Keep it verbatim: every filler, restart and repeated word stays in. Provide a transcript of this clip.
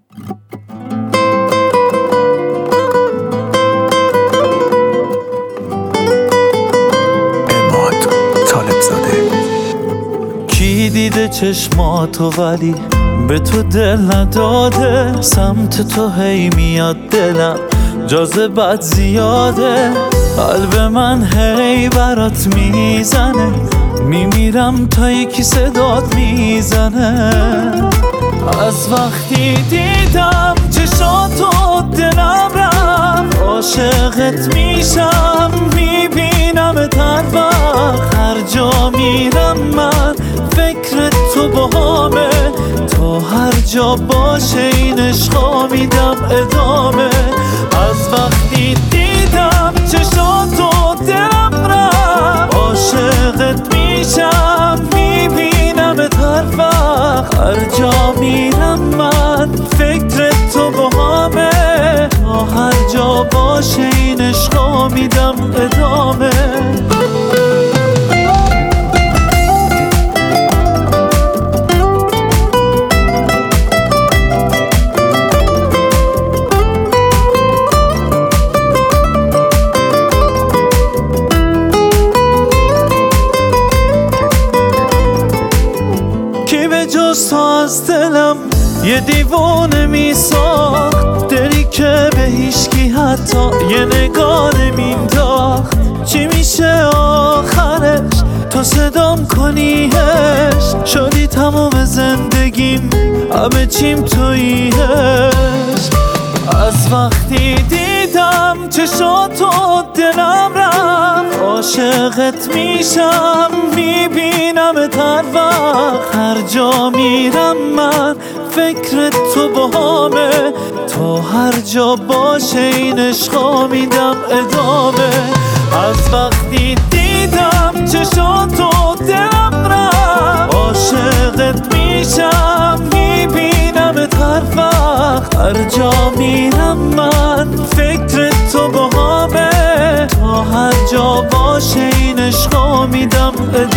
کی دیده چشماتو ولی به تو دل نداده، سمت تو هی میاد دلم جاذبت زیاده، قلب من هی برات میزنه، میمیرم تا یکی صدات میزنه. از وقتی دیدم چشاتو دلم رفت، عاشقت میشم میبینمت هر وقت، هر جا میرم من فکر تو باهامه، تا هر جا باشه این عشقا میدم ادامه. از وقتی دیدم چشاتو دلم رفت، عاشقت میشم میبینمت هر وقت، هر جا میرم من فکر تو باهامه، تا هر جا باشه این عشقا میدم ادامه. جز تو از دلم یه دیوانه میساخت، دلی که به هیچکی حتی یه نگاه نمینداخت. چی میشه آخرش تو صدام کنیش، شدی تمام زندگیم همه چیم توییش. از وقتی دیدم چشاتو دلم رفت، عاشقت میشم میبینمت هر وقت، هر جا میرم من فکر تو باهامه، تا هر جا باشه این عشقا میدم ادامه. از وقتی دیدم چشاتو دلم رفت، عاشقت میشم میبینمت هر وقت، هر جا میرم من فکر تو باهامه، تا هر جا باشه این عشقا میدم ادامه.